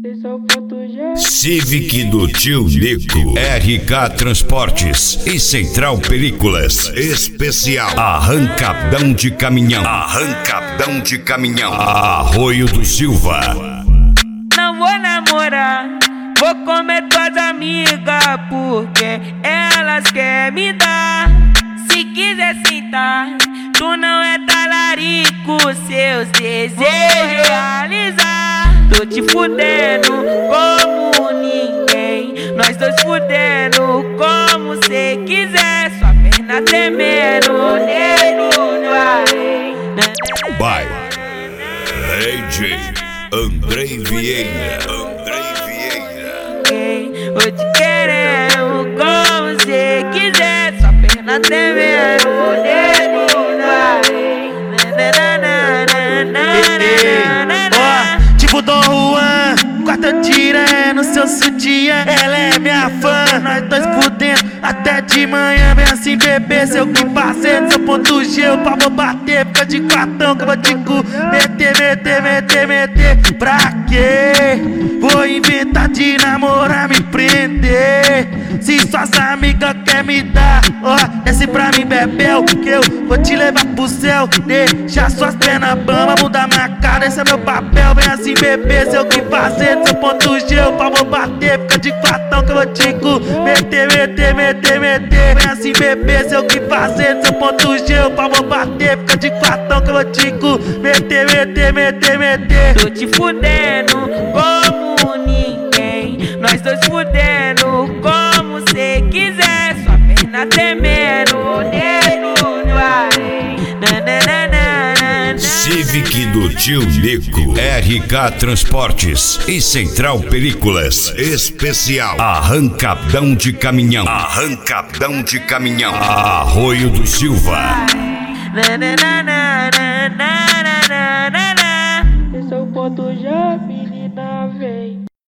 Civic do Tio Nico, RK Transportes e Central Películas Especial. Arrancadão de caminhão, arrancadão de caminhão, Arroio do Silva. Não vou namorar, vou comer tuas amigas, porque elas querem me dar. Se quiser sentar, tu não é talarico, seus desejos realizar. Tô te fudendo como ninguém, nós dois fudendo como cê quiser. Sua perna tremendo, nego no arém. By AJ Andrei Vieira. Vou te querendo como cê quiser. Sua perna tremendo, nego no arém. Tipo Dom Juan, quarta tira no seu sutiã. Ela é minha fã, nós dois fudendo até de manhã. Vem assim bebê, seu que passei no seu ponto G. O pau vou bater, fica de quartão que eu vou te meter. Pra quê? Vou inventar de namorar, me prender. Se suas amigas quer me dar, ó, desce pra mim, bebel, que eu vou te levar pro céu. Deixa suas pernas bambas, mudar minha cara, esse é meu papel. Vem assim bebê, seu que fazer, seu ponto G. O pau vou bater, fica de quartão que eu vou te meter. Vem assim bebê, seu que fazer, seu ponto G. O pau vou bater, fica de quartão que eu vou te meter. Tô te fudendo como ninguém, nós dois fudendo como cê quiser. Sua perna tremendo, nego no arém. Civic do Tio Nico, RK Transportes e Central Películas Especial. Arrancadão de caminhão, arrancadão de caminhão, Arroio do Silva.